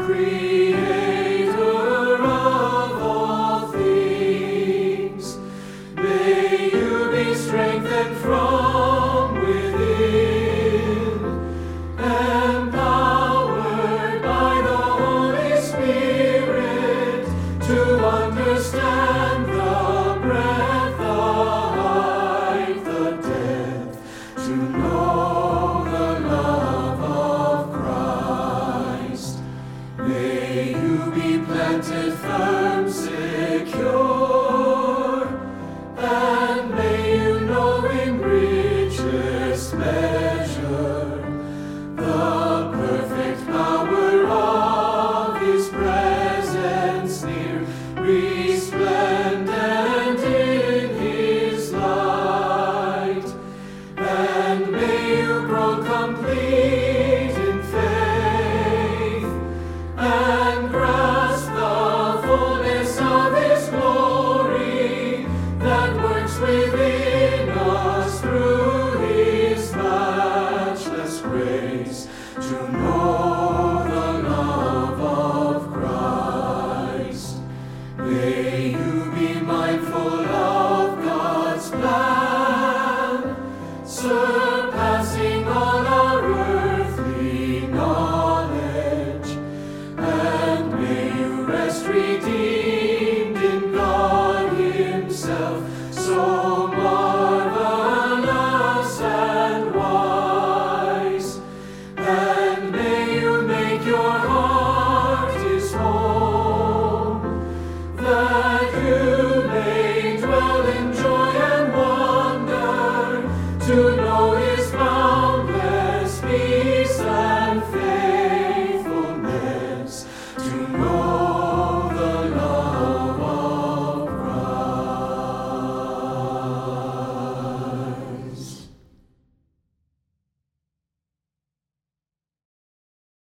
Creator of all things, may you be strengthened from within, empowered by the Holy Spirit to understand the breadth, the height, the depth, to know the love of Christ. May you be planted firm, secure,